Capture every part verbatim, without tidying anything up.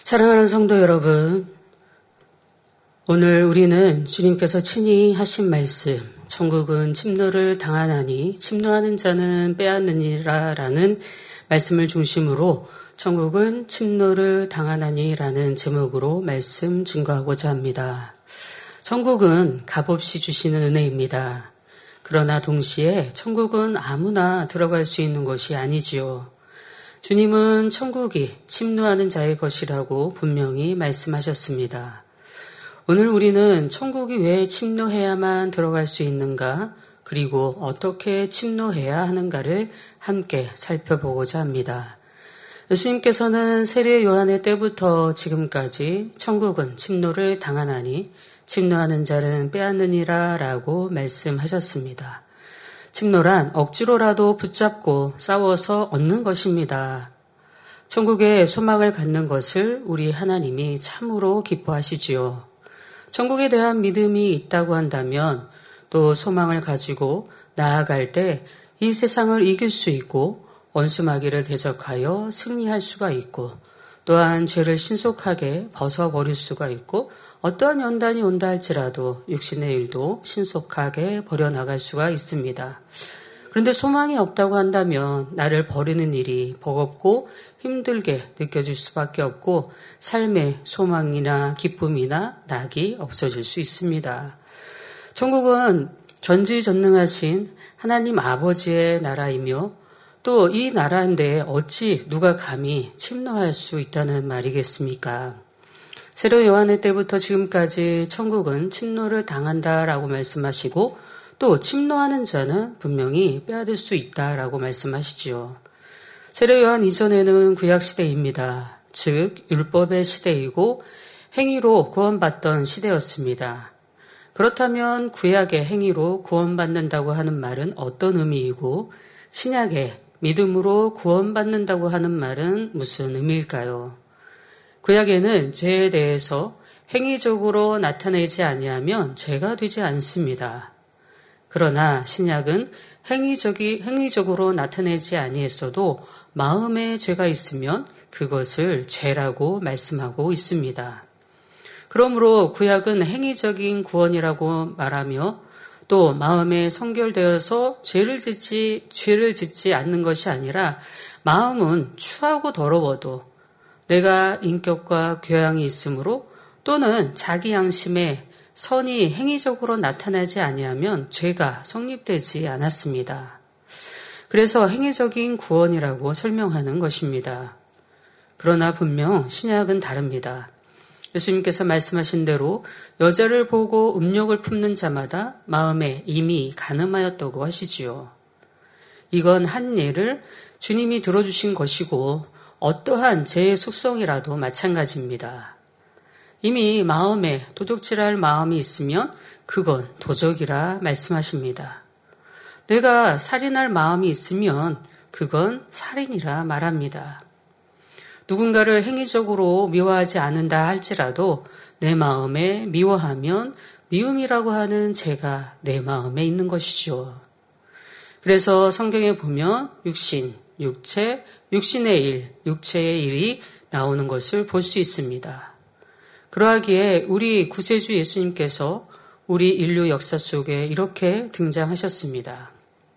사랑하는 성도 여러분, 오늘 우리는 주님께서 친히 하신 말씀, 천국은 침노를 당하나니 침노하는 자는 빼앗느니라 라는 말씀을 중심으로 천국은 침노를 당하나니 라는 제목으로 말씀 증거하고자 합니다. 천국은 값없이 주시는 은혜입니다. 그러나 동시에 천국은 아무나 들어갈 수 있는 것이 아니지요. 주님은 천국이 침노하는 자의 것이라고 분명히 말씀하셨습니다. 오늘 우리는 천국이 왜 침노해야만 들어갈 수 있는가, 그리고 어떻게 침노해야 하는가를 함께 살펴보고자 합니다. 예수님께서는 세례 요한의 때부터 지금까지 천국은 침노를 당하나니 침노하는 자는 빼앗느니라 라고 말씀하셨습니다. 침노란 억지로라도 붙잡고 싸워서 얻는 것입니다. 천국에 소망을 갖는 것을 우리 하나님이 참으로 기뻐하시지요. 천국에 대한 믿음이 있다고 한다면 또 소망을 가지고 나아갈 때 이 세상을 이길 수 있고 원수마귀를 대적하여 승리할 수가 있고 또한 죄를 신속하게 벗어버릴 수가 있고 어떠한 연단이 온다 할지라도 육신의 일도 신속하게 버려나갈 수가 있습니다. 그런데 소망이 없다고 한다면 나를 버리는 일이 버겁고 힘들게 느껴질 수밖에 없고 삶의 소망이나 기쁨이나 낙이 없어질 수 있습니다. 천국은 전지전능하신 하나님 아버지의 나라이며 또 이 나라인데 어찌 누가 감히 침노할 수 있다는 말이겠습니까? 세례 요한의 때부터 지금까지 천국은 침노를 당한다라고 말씀하시고 또 침노하는 자는 분명히 빼앗을 수 있다라고 말씀하시지요. 세례 요한 이전에는 구약 시대입니다. 즉 율법의 시대이고 행위로 구원받던 시대였습니다. 그렇다면 구약의 행위로 구원받는다고 하는 말은 어떤 의미이고 신약의 믿음으로 구원받는다고 하는 말은 무슨 의미일까요? 구약에는 죄에 대해서 행위적으로 나타내지 아니하면 죄가 되지 않습니다. 그러나 신약은 행위적이, 행위적으로 나타내지 아니했어도 마음에 죄가 있으면 그것을 죄라고 말씀하고 있습니다. 그러므로 구약은 행위적인 구원이라고 말하며 또 마음에 성결되어서 죄를 짓지, 죄를 짓지 않는 것이 아니라 마음은 추하고 더러워도 내가 인격과 교양이 있으므로 또는 자기 양심에 선이 행위적으로 나타나지 아니하면 죄가 성립되지 않았습니다. 그래서 행위적인 구원이라고 설명하는 것입니다. 그러나 분명 신약은 다릅니다. 예수님께서 말씀하신 대로 여자를 보고 음욕을 품는 자마다 마음에 이미 간음하였다고 하시지요. 이건 한 예를 주님이 들어주신 것이고 어떠한 죄의 속성이라도 마찬가지입니다. 이미 마음에 도둑질할 마음이 있으면 그건 도적이라 말씀하십니다. 내가 살인할 마음이 있으면 그건 살인이라 말합니다. 누군가를 행위적으로 미워하지 않는다 할지라도 내 마음에 미워하면 미움이라고 하는 죄가 내 마음에 있는 것이죠. 그래서 성경에 보면 육신, 육체, 육신의 일, 육체의 일이 나오는 것을 볼 수 있습니다. 그러하기에 우리 구세주 예수님께서 우리 인류 역사 속에 이렇게 등장하셨습니다.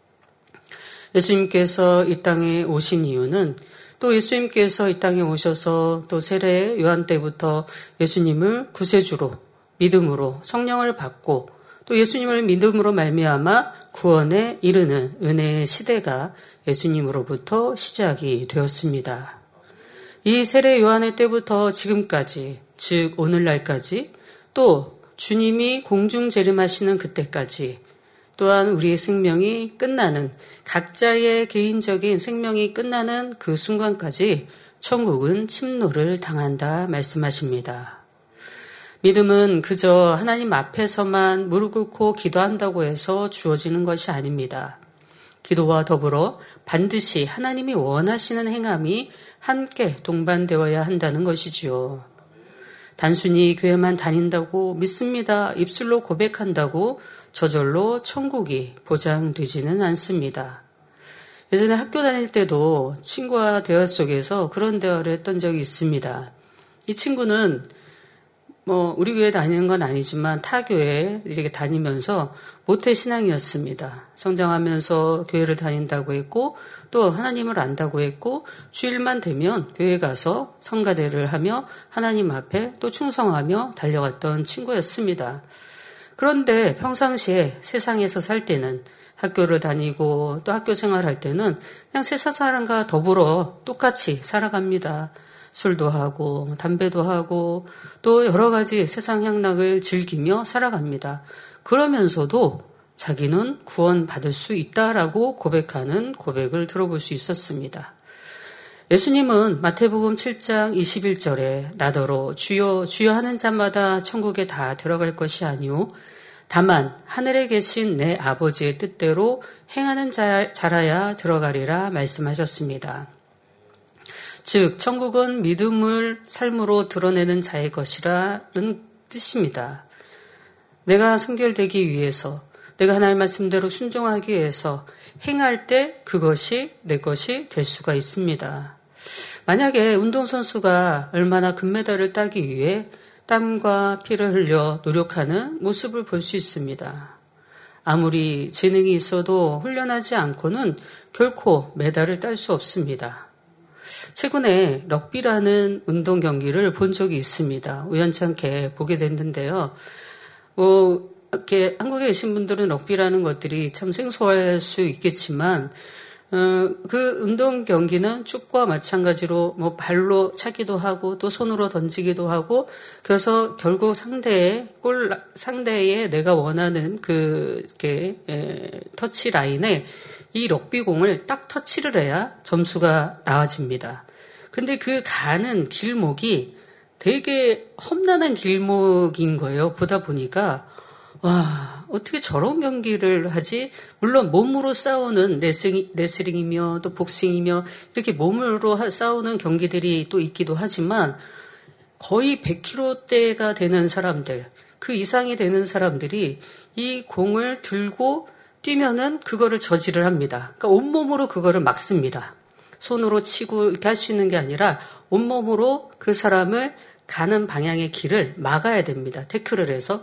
예수님께서 이 땅에 오신 이유는 또 예수님께서 이 땅에 오셔서 또 세례 요한 때부터 예수님을 구세주로 믿음으로 성령을 받고 또 예수님을 믿음으로 말미암아 구원에 이르는 은혜의 시대가 예수님으로부터 시작이 되었습니다. 이 세례 요한의 때부터 지금까지, 즉 오늘날까지 또 주님이 공중 재림하시는 그때까지 또한 우리의 생명이 끝나는 각자의 개인적인 생명이 끝나는 그 순간까지 천국은 침노를 당한다 말씀하십니다. 믿음은 그저 하나님 앞에서만 무릎 꿇고 기도한다고 해서 주어지는 것이 아닙니다. 기도와 더불어 반드시 하나님이 원하시는 행함이 함께 동반되어야 한다는 것이지요. 단순히 교회만 다닌다고 믿습니다. 입술로 고백한다고 저절로 천국이 보장되지는 않습니다. 예전에 학교 다닐 때도 친구와 대화 속에서 그런 대화를 했던 적이 있습니다. 이 친구는 뭐 우리 교회 다니는 건 아니지만 타 교회 이렇게 다니면서 모태 신앙이었습니다. 성장하면서 교회를 다닌다고 했고 또 하나님을 안다고 했고 주일만 되면 교회 가서 성가대를 하며 하나님 앞에 또 충성하며 달려갔던 친구였습니다. 그런데 평상시에 세상에서 살 때는 학교를 다니고 또 학교 생활할 때는 그냥 세상 사람과 더불어 똑같이 살아갑니다. 술도 하고 담배도 하고 또 여러 가지 세상 향락을 즐기며 살아갑니다. 그러면서도 자기는 구원받을 수 있다라고 고백하는 고백을 들어볼 수 있었습니다. 예수님은 마태복음 칠 장 이십일 절에 나더러 주여 주여 하는 자마다 천국에 다 들어갈 것이 아니오 다만 하늘에 계신 내 아버지의 뜻대로 행하는 자, 자라야 들어가리라 말씀하셨습니다. 즉 천국은 믿음을 삶으로 드러내는 자의 것이라는 뜻입니다. 내가 성결되기 위해서 내가 하나님 말씀대로 순종하기 위해서 행할 때 그것이 내 것이 될 수가 있습니다. 만약에 운동선수가 얼마나 금메달을 따기 위해 땀과 피를 흘려 노력하는 모습을 볼 수 있습니다. 아무리 재능이 있어도 훈련하지 않고는 결코 메달을 딸 수 없습니다. 최근에 럭비라는 운동 경기를 본 적이 있습니다. 우연찮게 보게 됐는데요. 뭐 이렇게 한국에 계신 분들은 럭비라는 것들이 참 생소할 수 있겠지만 어, 그 운동 경기는 축구와 마찬가지로 뭐 발로 차기도 하고 또 손으로 던지기도 하고 그래서 결국 상대의 골 상대의 내가 원하는 그 이렇게 에, 터치 라인에 이 럭비공을 딱 터치를 해야 점수가 나와집니다. 근데 그 가는 길목이 되게 험난한 길목인 거예요. 보다 보니까 와, 어떻게 저런 경기를 하지? 물론 몸으로 싸우는 레슬링, 레슬링이며 또 복싱이며 이렇게 몸으로 싸우는 경기들이 또 있기도 하지만 거의 백 킬로그램대가 되는 사람들, 그 이상이 되는 사람들이 이 공을 들고 뛰면은 그거를 저지를 합니다. 그러니까 온몸으로 그거를 막습니다. 손으로 치고 이렇게 할 수 있는 게 아니라 온몸으로 그 사람을 가는 방향의 길을 막아야 됩니다. 태클을 해서.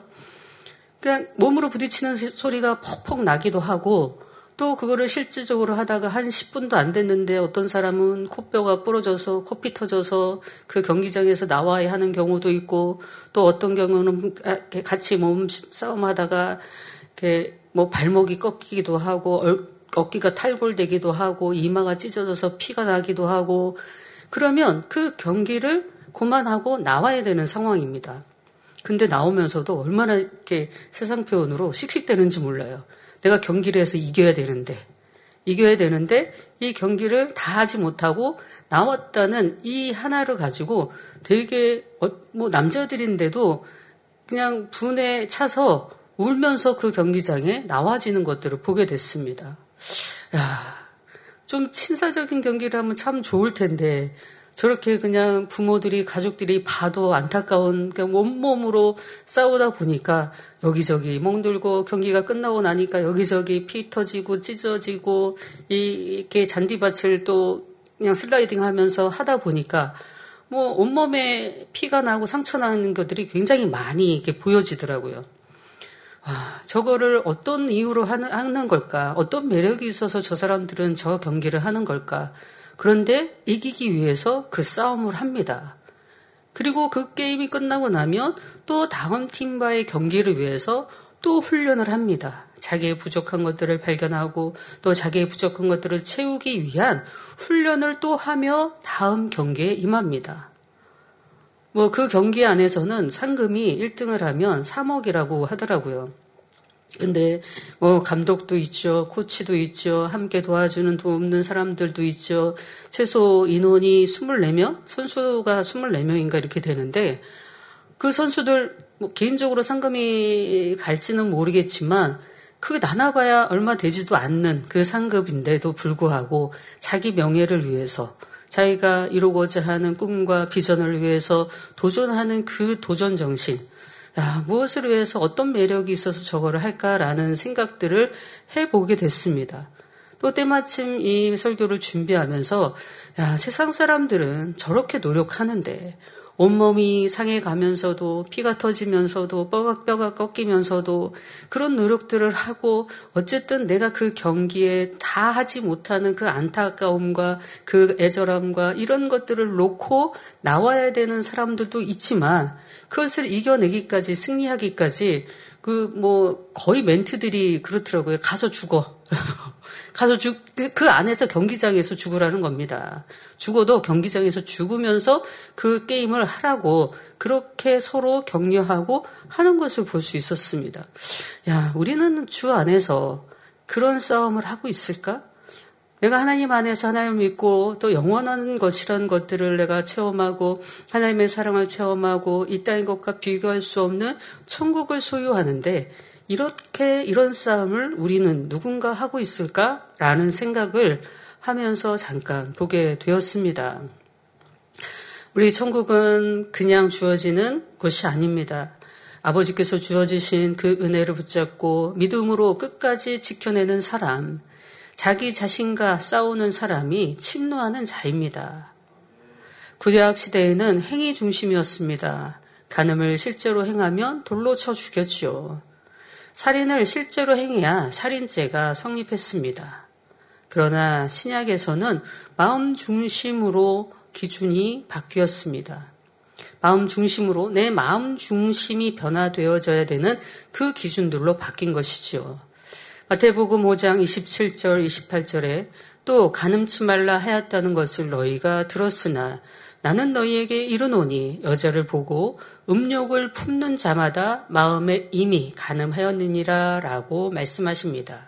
그냥 몸으로 부딪히는 소리가 퍽퍽 나기도 하고 또 그거를 실질적으로 하다가 한 십 분도 안 됐는데 어떤 사람은 코뼈가 부러져서 코피 터져서 그 경기장에서 나와야 하는 경우도 있고 또 어떤 경우는 같이 몸 싸움하다가 이렇게 뭐 발목이 꺾이기도 하고 어깨가 탈골되기도 하고 이마가 찢어져서 피가 나기도 하고 그러면 그 경기를 그만하고 나와야 되는 상황입니다. 근데 나오면서도 얼마나 이렇게 세상 표현으로 씩씩대는지 몰라요. 내가 경기를 해서 이겨야 되는데, 이겨야 되는데 이 경기를 다 하지 못하고 나왔다는 이 하나를 가지고 되게 뭐 남자들인데도 그냥 분에 차서 울면서 그 경기장에 나와지는 것들을 보게 됐습니다. 야, 좀 친사적인 경기를 하면 참 좋을 텐데 저렇게 그냥 부모들이 가족들이 봐도 안타까운 그냥 온몸으로 싸우다 보니까 여기저기 멍들고 경기가 끝나고 나니까 여기저기 피 터지고 찢어지고 이, 이렇게 잔디밭을 또 그냥 슬라이딩 하면서 하다 보니까 뭐 온몸에 피가 나고 상처 나는 것들이 굉장히 많이 이렇게 보여지더라고요. 와, 저거를 어떤 이유로 하는, 하는 걸까? 어떤 매력이 있어서 저 사람들은 저 경기를 하는 걸까? 그런데 이기기 위해서 그 싸움을 합니다. 그리고 그 게임이 끝나고 나면 또 다음 팀과의 경기를 위해서 또 훈련을 합니다. 자기의 부족한 것들을 발견하고 또 자기의 부족한 것들을 채우기 위한 훈련을 또 하며 다음 경기에 임합니다. 뭐 그 경기 안에서는 상금이 일 등을 하면 삼억이라고 하더라고요. 근데 뭐 감독도 있죠, 코치도 있죠, 함께 도와주는 돕는 사람들도 있죠. 최소 인원이 이십사 명, 선수가 이십사 명인가 이렇게 되는데 그 선수들 뭐 개인적으로 상금이 갈지는 모르겠지만 그게 나눠봐야 얼마 되지도 않는 그 상급인데도 불구하고 자기 명예를 위해서 자기가 이루고자 하는 꿈과 비전을 위해서 도전하는 그 도전 정신, 야, 무엇을 위해서 어떤 매력이 있어서 저거를 할까라는 생각들을 해보게 됐습니다. 또 때마침 이 설교를 준비하면서 야, 세상 사람들은 저렇게 노력하는데 온몸이 상해가면서도 피가 터지면서도 뼈가 꺾이면서도 그런 노력들을 하고 어쨌든 내가 그 경기에 다 하지 못하는 그 안타까움과 그 애절함과 이런 것들을 놓고 나와야 되는 사람들도 있지만 그것을 이겨내기까지 승리하기까지 그 뭐 거의 멘트들이 그렇더라고요. 가서 죽어. 가서 죽, 그 안에서 경기장에서 죽으라는 겁니다. 죽어도 경기장에서 죽으면서 그 게임을 하라고 그렇게 서로 격려하고 하는 것을 볼 수 있었습니다. 야, 우리는 주 안에서 그런 싸움을 하고 있을까? 내가 하나님 안에서 하나님을 믿고 또 영원한 것이라는 것들을 내가 체험하고 하나님의 사랑을 체험하고 이 땅의 것과 비교할 수 없는 천국을 소유하는데 이렇게 이런 싸움을 우리는 누군가 하고 있을까라는 생각을 하면서 잠깐 보게 되었습니다. 우리 천국은 그냥 주어지는 곳이 아닙니다. 아버지께서 주어주신 그 은혜를 붙잡고 믿음으로 끝까지 지켜내는 사람, 자기 자신과 싸우는 사람이 침노하는 자입니다. 구약 시대에는 행위 중심이었습니다. 간음을 실제로 행하면 돌로 쳐 죽였죠. 살인을 실제로 행해야 살인죄가 성립했습니다. 그러나 신약에서는 마음 중심으로 기준이 바뀌었습니다. 마음 중심으로 내 마음 중심이 변화되어져야 되는 그 기준들로 바뀐 것이지요. 마태복음 오 장 이십칠 절 이십팔 절에 또 간음치 말라 하였다는 것을 너희가 들었으나 나는 너희에게 이르노니 여자를 보고 음욕을 품는 자마다 마음에 이미 간음하였느니라 라고 말씀하십니다.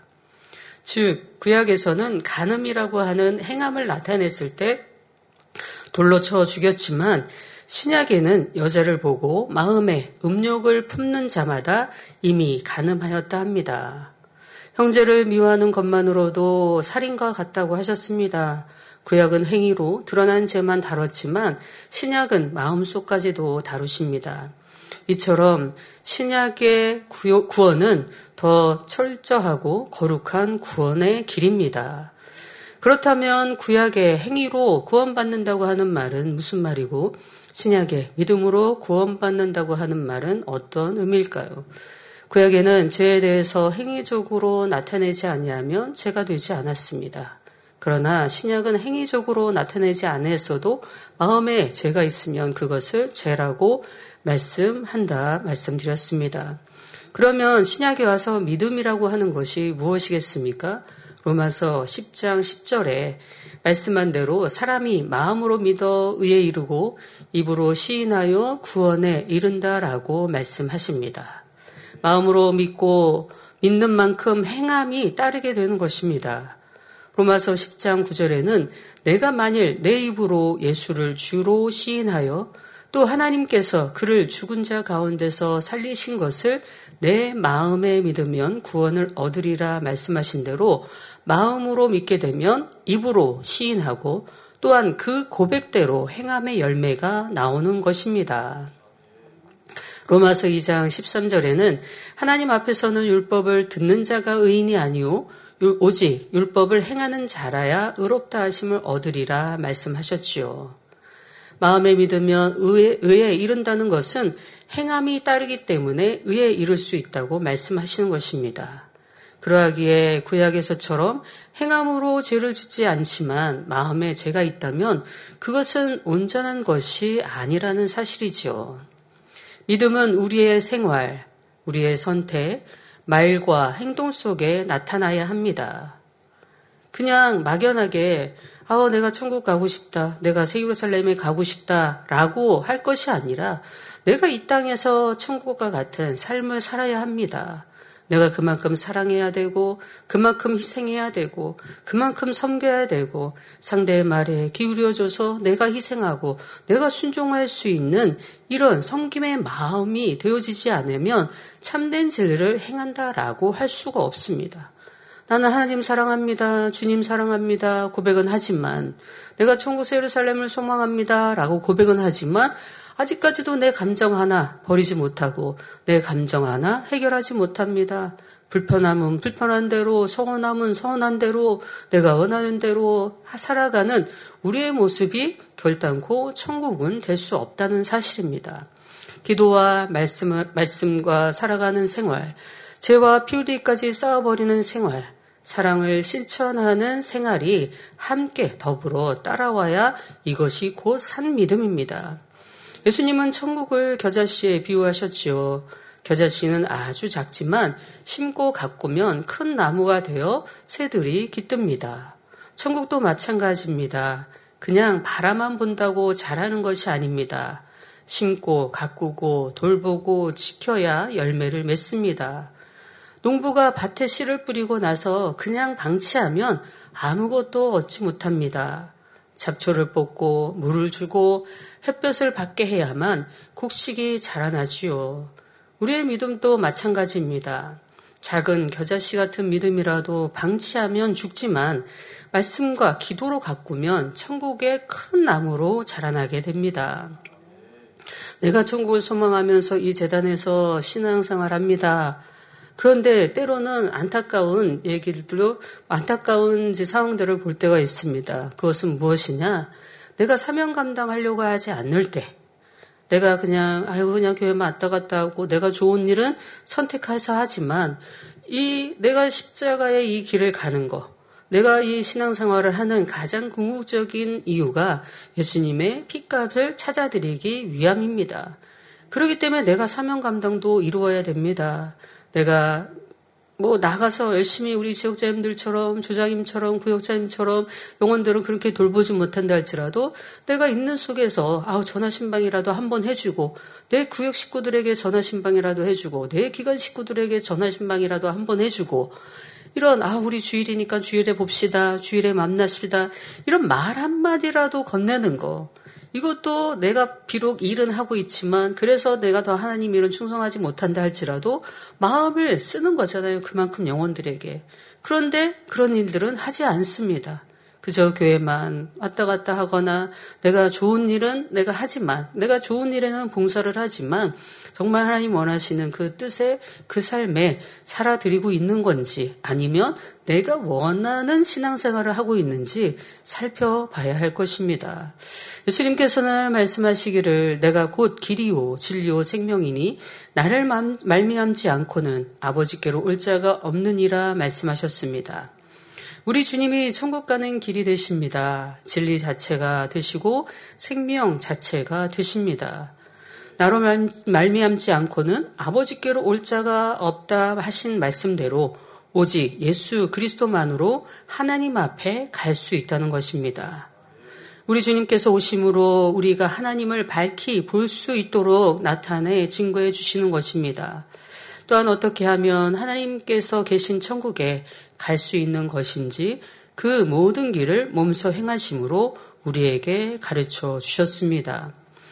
즉 구약에서는 간음이라고 하는 행함을 나타냈을 때 돌로 쳐 죽였지만 신약에는 여자를 보고 마음에 음욕을 품는 자마다 이미 간음하였다 합니다. 형제를 미워하는 것만으로도 살인과 같다고 하셨습니다. 구약은 행위로 드러난 죄만 다뤘지만 신약은 마음속까지도 다루십니다. 이처럼 신약의 구원은 더 철저하고 거룩한 구원의 길입니다. 그렇다면 구약의 행위로 구원받는다고 하는 말은 무슨 말이고 신약의 믿음으로 구원받는다고 하는 말은 어떤 의미일까요? 구약에는 죄에 대해서 행위적으로 나타내지 아니하면 죄가 되지 않았습니다. 그러나 신약은 행위적으로 나타내지 않았어도 마음에 죄가 있으면 그것을 죄라고 말씀한다 말씀드렸습니다. 그러면 신약에 와서 믿음이라고 하는 것이 무엇이겠습니까? 로마서 십 장 십 절에 말씀한 대로 사람이 마음으로 믿어 의에 이르고 입으로 시인하여 구원에 이른다라고 말씀하십니다. 마음으로 믿고 믿는 만큼 행함이 따르게 되는 것입니다. 로마서 십 장 구 절에는 내가 만일 내 입으로 예수를 주로 시인하여 또 하나님께서 그를 죽은 자 가운데서 살리신 것을 내 마음에 믿으면 구원을 얻으리라 말씀하신 대로 마음으로 믿게 되면 입으로 시인하고 또한 그 고백대로 행함의 열매가 나오는 것입니다. 로마서 이 장 십삼 절에는 하나님 앞에서는 율법을 듣는 자가 의인이 아니오 오직 율법을 행하는 자라야 의롭다 하심을 얻으리라 말씀하셨지요. 마음에 믿으면 의에, 의에 이른다는 것은 행함이 따르기 때문에 의에 이를 수 있다고 말씀하시는 것입니다. 그러하기에 구약에서처럼 행함으로 죄를 짓지 않지만 마음에 죄가 있다면 그것은 온전한 것이 아니라는 사실이지요. 믿음은 우리의 생활, 우리의 선택, 말과 행동 속에 나타나야 합니다. 그냥 막연하게 아, 내가 천국 가고 싶다, 내가 새 예루살렘에 가고 싶다라고 할 것이 아니라 내가 이 땅에서 천국과 같은 삶을 살아야 합니다. 내가 그만큼 사랑해야 되고 그만큼 희생해야 되고 그만큼 섬겨야 되고 상대의 말에 기울여줘서 내가 희생하고 내가 순종할 수 있는 이런 섬김의 마음이 되어지지 않으면 참된 진리를 행한다라고 할 수가 없습니다. 나는 하나님 사랑합니다. 주님 사랑합니다. 고백은 하지만 내가 천국 새 예루살렘을 소망합니다. 라고 고백은 하지만 아직까지도 내 감정 하나 버리지 못하고 내 감정 하나 해결하지 못합니다. 불편함은 불편한 대로, 서운함은 서운한 대로, 내가 원하는 대로 살아가는 우리의 모습이 결단코 천국은 될 수 없다는 사실입니다. 기도와 말씀, 말씀과 살아가는 생활, 죄와 피우리까지 쌓아버리는 생활, 사랑을 실천하는 생활이 함께 더불어 따라와야 이것이 곧 산 믿음입니다. 예수님은 천국을 겨자씨에 비유하셨지요. 겨자씨는 아주 작지만 심고 가꾸면 큰 나무가 되어 새들이 깃듭니다. 천국도 마찬가지입니다. 그냥 바라만 본다고 자라는 것이 아닙니다. 심고 가꾸고 돌보고 지켜야 열매를 맺습니다. 농부가 밭에 씨를 뿌리고 나서 그냥 방치하면 아무것도 얻지 못합니다. 잡초를 뽑고 물을 주고 햇볕을 받게 해야만 곡식이 자라나지요. 우리의 믿음도 마찬가지입니다. 작은 겨자씨 같은 믿음이라도 방치하면 죽지만 말씀과 기도로 가꾸면 천국의 큰 나무로 자라나게 됩니다. 내가 천국을 소망하면서 이 재단에서 신앙생활합니다. 그런데 때로는 안타까운 얘기들도 안타까운 상황들을 볼 때가 있습니다. 그것은 무엇이냐? 내가 사명 감당하려고 하지 않을 때, 내가 그냥 아유 그냥 교회만 왔다 갔다 하고 내가 좋은 일은 선택해서 하지만 이 내가 십자가의 이 길을 가는 거, 내가 이 신앙생활을 하는 가장 궁극적인 이유가 예수님의 핏값을 찾아드리기 위함입니다. 그렇기 때문에 내가 사명 감당도 이루어야 됩니다. 내가 뭐 나가서 열심히 우리 지역자님들처럼 조장님처럼 구역자님처럼 영혼들은 그렇게 돌보지 못한다 할지라도 내가 있는 속에서 아우 전화신방이라도 한번 해주고 내 구역 식구들에게 전화신방이라도 해주고 내 기관 식구들에게 전화신방이라도 한번 해주고 이런 아 우리 주일이니까 주일에 봅시다. 주일에 만나시다. 이런 말 한마디라도 건네는 거. 이것도 내가 비록 일은 하고 있지만 그래서 내가 더 하나님 일은 충성하지 못한다 할지라도 마음을 쓰는 거잖아요. 그만큼 영혼들에게. 그런데 그런 일들은 하지 않습니다. 그저 교회만 왔다 갔다 하거나 내가 좋은 일은 내가 하지만 내가 좋은 일에는 봉사를 하지만 정말 하나님 원하시는 그 뜻에 그 삶에 살아드리고 있는 건지 아니면 내가 원하는 신앙생활을 하고 있는지 살펴봐야 할 것입니다. 예수님께서는 말씀하시기를 내가 곧 길이요 진리요 생명이니 나를 말미암지 않고는 아버지께로 올 자가 없느니라 말씀하셨습니다. 우리 주님이 천국 가는 길이 되십니다. 진리 자체가 되시고 생명 자체가 되십니다. 나로 말미암지 않고는 아버지께로 올 자가 없다 하신 말씀대로 오직 예수 그리스도만으로 하나님 앞에 갈 수 있다는 것입니다. 우리 주님께서 오심으로 우리가 하나님을 밝히 볼 수 있도록 나타내 증거해 주시는 것입니다. 또한 어떻게 하면 하나님께서 계신 천국에 갈 수 있는 것인지 그 모든 길을 몸소 행하심으로 우리에게 가르쳐 주셨습니다.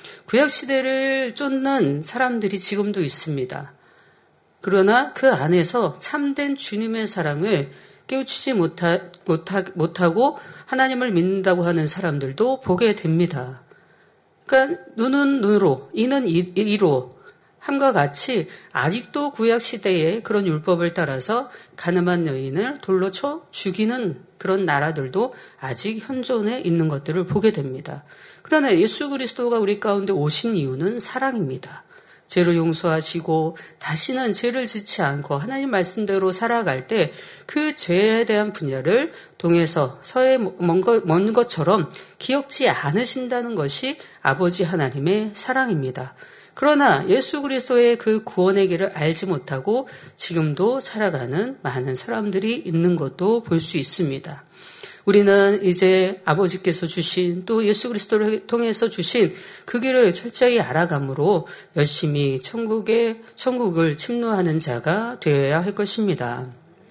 구약시대를 쫓는 사람들이 지금도 있습니다. 그러나 그 안에서 참된 주님의 사랑을 깨우치지 못하, 못하, 못하고 하나님을 믿는다고 하는 사람들도 보게 됩니다. 그러니까 눈은 눈으로, 이는 이로 함과 같이 아직도 구약시대의 그런 율법을 따라서 가늠한 여인을 돌로 쳐 죽이는 그런 나라들도 아직 현존해 있는 것들을 보게 됩니다. 그러나 예수 그리스도가 우리 가운데 오신 이유는 사랑입니다. 죄를 용서하시고 다시는 죄를 짓지 않고 하나님 말씀대로 살아갈 때 그 죄에 대한 분야를 동에서 서에 먼 것처럼 기억지 않으신다는 것이 아버지 하나님의 사랑입니다. 그러나 예수 그리스도의 그 구원의 길을 알지 못하고 지금도 살아가는 많은 사람들이 있는 것도 볼 수 있습니다. 우리는 이제 아버지께서 주신 또 예수 그리스도를 통해서 주신 그 길을 철저히 알아감으로 열심히 천국에, 천국을 침노하는 자가 되어야 할 것입니다.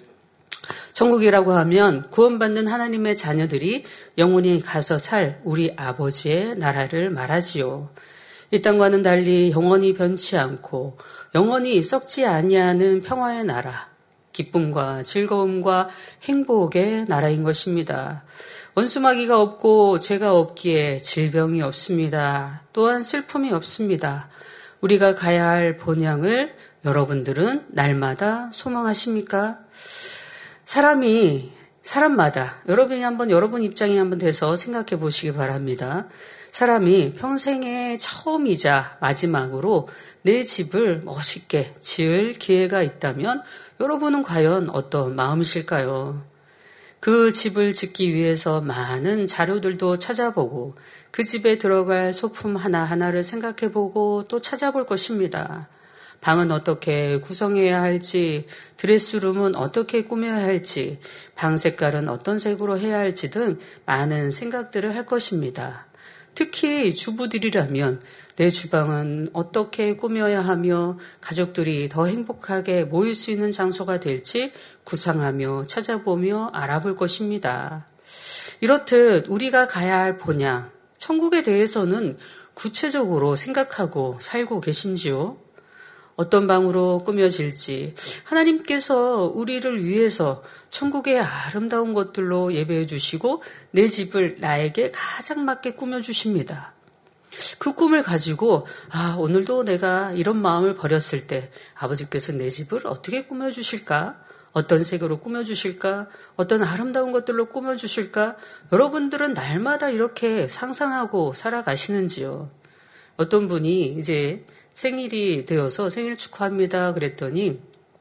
천국이라고 하면 구원받는 하나님의 자녀들이 영원히 가서 살 우리 아버지의 나라를 말하지요. 이 땅과는 달리 영원히 변치 않고 영원히 썩지 아니하는 평화의 나라, 기쁨과 즐거움과 행복의 나라인 것입니다. 원수마귀가 없고 죄가 없기에 질병이 없습니다. 또한 슬픔이 없습니다. 우리가 가야 할 본향을 여러분들은 날마다 소망하십니까? 사람이 사람마다 여러분이 한번 여러분 입장에 한번 돼서 생각해 보시기 바랍니다. 사람이 평생의 처음이자 마지막으로 내 집을 멋있게 지을 기회가 있다면 여러분은 과연 어떤 마음이실까요? 그 집을 짓기 위해서 많은 자료들도 찾아보고 그 집에 들어갈 소품 하나하나를 생각해보고 또 찾아볼 것입니다. 방은 어떻게 구성해야 할지, 드레스룸은 어떻게 꾸며야 할지, 방 색깔은 어떤 색으로 해야 할지 등 많은 생각들을 할 것입니다. 특히 주부들이라면 내 주방은 어떻게 꾸며야 하며 가족들이 더 행복하게 모일 수 있는 장소가 될지 구상하며 찾아보며 알아볼 것입니다. 이렇듯 우리가 가야 할 본향, 천국에 대해서는 구체적으로 생각하고 살고 계신지요? 어떤 방으로 꾸며질지 하나님께서 우리를 위해서 천국의 아름다운 것들로 예배해 주시고 내 집을 나에게 가장 맞게 꾸며주십니다. 그 꿈을 가지고 아 오늘도 내가 이런 마음을 버렸을 때 아버지께서 내 집을 어떻게 꾸며주실까? 어떤 색으로 꾸며주실까? 어떤 아름다운 것들로 꾸며주실까? 여러분들은 날마다 이렇게 상상하고 살아가시는지요? 어떤 분이 이제 생일이 되어서 생일 축하합니다 그랬더니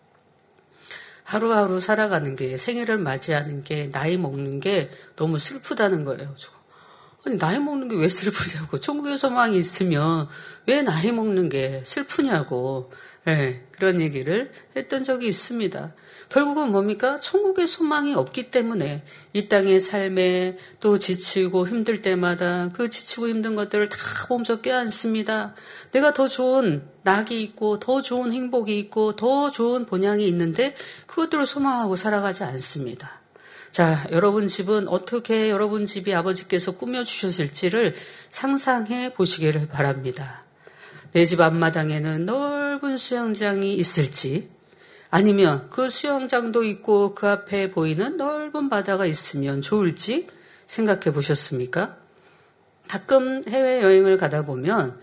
하루하루 살아가는 게 생일을 맞이하는 게 나이 먹는 게 너무 슬프다는 거예요. 아니 나이 먹는 게 왜 슬프냐고. 천국의 소망이 있으면 왜 나이 먹는 게 슬프냐고. 네, 그런 얘기를 했던 적이 있습니다. 결국은 뭡니까? 천국의 소망이 없기 때문에 이 땅의 삶에 또 지치고 힘들 때마다 그 지치고 힘든 것들을 다 몸소 껴안습니다. 내가 더 좋은 낙이 있고 더 좋은 행복이 있고 더 좋은 본향이 있는데 그것들을 소망하고 살아가지 않습니다. 자, 여러분 집은 어떻게 여러분 집이 아버지께서 꾸며주셨을지를 상상해 보시기를 바랍니다. 내 집 앞마당에는 넓은 수영장이 있을지 아니면 그 수영장도 있고 그 앞에 보이는 넓은 바다가 있으면 좋을지 생각해 보셨습니까? 가끔 해외여행을 가다 보면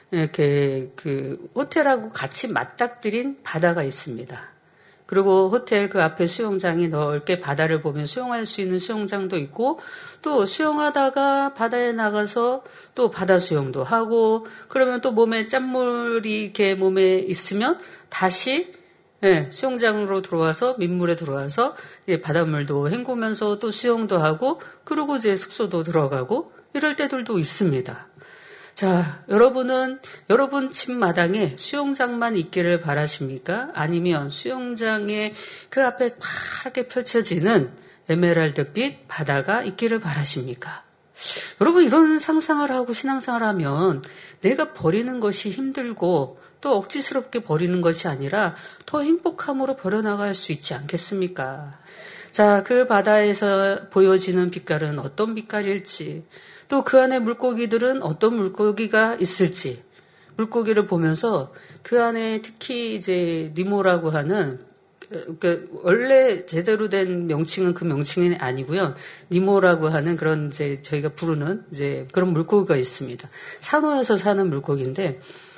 이렇게 그 호텔하고 같이 맞닥뜨린 바다가 있습니다. 그리고 호텔 그 앞에 수영장이 넓게 바다를 보면 수영할 수 있는 수영장도 있고 또 수영하다가 바다에 나가서 또 바다 수영도 하고 그러면 또 몸에 짠물이 이렇게 몸에 있으면 다시 네, 수영장으로 들어와서 민물에 들어와서 이제 바닷물도 헹구면서 또 수영도 하고 그리고 이제 숙소도 들어가고 이럴 때들도 있습니다. 자, 여러분은 여러분 집 마당에 수영장만 있기를 바라십니까? 아니면 수영장에 그 앞에 파랗게 펼쳐지는 에메랄드빛 바다가 있기를 바라십니까? 여러분 이런 상상을 하고 신앙생활을 하면 내가 버리는 것이 힘들고 또 억지스럽게 버리는 것이 아니라 더 행복함으로 버려나갈 수 있지 않겠습니까? 자, 그 바다에서 보여지는 빛깔은 어떤 빛깔일지 또 그 안에 물고기들은 어떤 물고기가 있을지 물고기를 보면서 그 안에 특히 이제 니모라고 하는 그러니까 원래 제대로 된 명칭은 그 명칭이 아니고요. 니모라고 하는 그런 이제 저희가 부르는 이제 그런 물고기가 있습니다. 산호에서 사는 물고기인데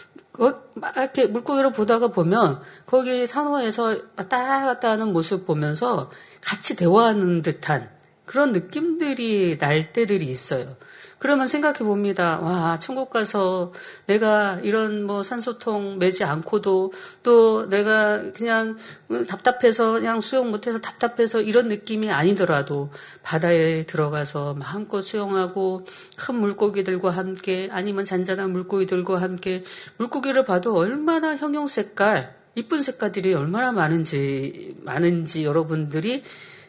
막 이렇게 물고기를 보다가 보면 거기 산호에서 왔다 갔다 하는 모습 보면서 같이 대화하는 듯한 그런 느낌들이 날 때들이 있어요. 그러면 생각해 봅니다. 와, 천국 가서 내가 이런 뭐 산소통 매지 않고도 또 내가 그냥 답답해서 그냥 수영 못해서 답답해서 이런 느낌이 아니더라도 바다에 들어가서 마음껏 수영하고 큰 물고기들과 함께 아니면 잔잔한 물고기들과 함께 물고기를 봐도 얼마나 형형 색깔, 이쁜 색깔들이 얼마나 많은지, 많은지 여러분들이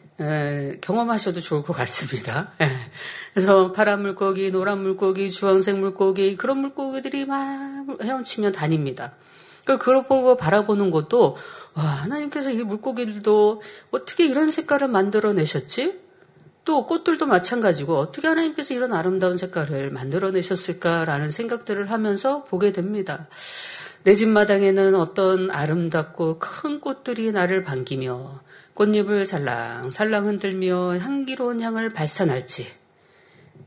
에, 경험하셔도 좋을 것 같습니다. 에. 그래서 파란 물고기, 노란 물고기, 주황색 물고기 그런 물고기들이 막 헤엄치며 다닙니다. 그 그걸 보고 바라보는 것도 와 하나님께서 이 물고기들도 어떻게 이런 색깔을 만들어내셨지? 또 꽃들도 마찬가지고 어떻게 하나님께서 이런 아름다운 색깔을 만들어내셨을까라는 생각들을 하면서 보게 됩니다. 내 집 마당에는 어떤 아름답고 큰 꽃들이 나를 반기며 꽃잎을 살랑살랑 흔들며 향기로운 향을 발산할지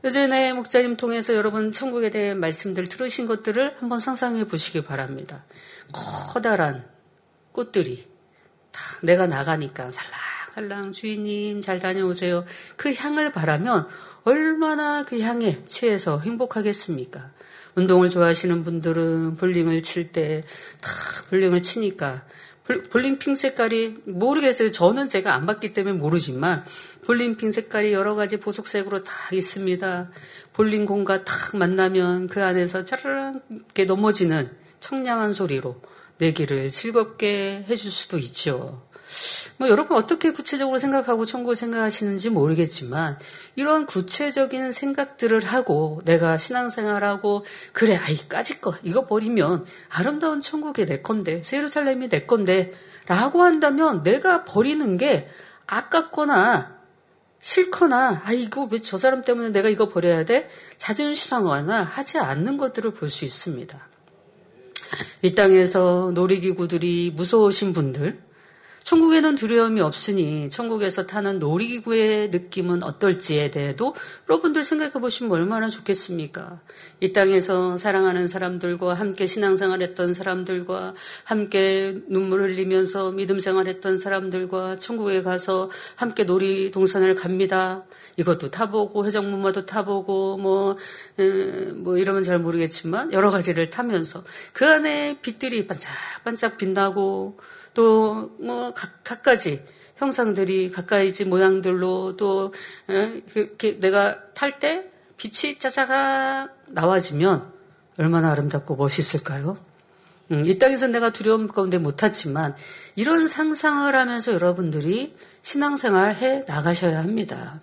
예전에 목사님 통해서 여러분 천국에 대한 말씀들 들으신 것들을 한번 상상해 보시기 바랍니다. 커다란 꽃들이 다 내가 나가니까 살랑살랑 주인님 잘 다녀오세요. 그 향을 바라면 얼마나 그 향에 취해서 행복하겠습니까? 운동을 좋아하시는 분들은 볼링을 칠 때 다 볼링을 치니까 볼링핀 색깔이 모르겠어요. 저는 제가 안 봤기 때문에 모르지만 볼링핀 색깔이 여러 가지 보석색으로 다 있습니다. 볼링공과 탁 만나면 그 안에서 짜르르 이렇게 넘어지는 청량한 소리로 내기를 즐겁게 해줄 수도 있죠. 뭐 여러분 어떻게 구체적으로 생각하고 천국을 생각하시는지 모르겠지만 이런 구체적인 생각들을 하고 내가 신앙생활하고 그래 아이까짓 거 이거 버리면 아름다운 천국이 내 건데 예루살렘이 내 건데 라고 한다면 내가 버리는 게 아깝거나 싫거나 아 이거 왜 저 사람 때문에 내가 이거 버려야 돼? 자존심 상하거나 하지 않는 것들을 볼 수 있습니다. 이 땅에서 놀이기구들이 무서우신 분들 천국에는 두려움이 없으니 천국에서 타는 놀이기구의 느낌은 어떨지에 대해도 여러분들 생각해 보시면 얼마나 좋겠습니까? 이 땅에서 사랑하는 사람들과 함께 신앙생활했던 사람들과 함께 눈물 흘리면서 믿음 생활했던 사람들과 천국에 가서 함께 놀이동산을 갑니다. 이것도 타보고 회전목마도 타보고 뭐, 음, 뭐 이러면 잘 모르겠지만 여러 가지를 타면서 그 안에 빛들이 반짝반짝 빛나고 또 뭐 갖가지 형상들이 가까이지 모양들로 또 이렇게 내가 탈 때 빛이 짜자가 나와지면 얼마나 아름답고 멋있을까요? 음, 이 땅에서 내가 두려움 가운데 못 탔지만 이런 상상을 하면서 여러분들이 신앙생활 해 나가셔야 합니다.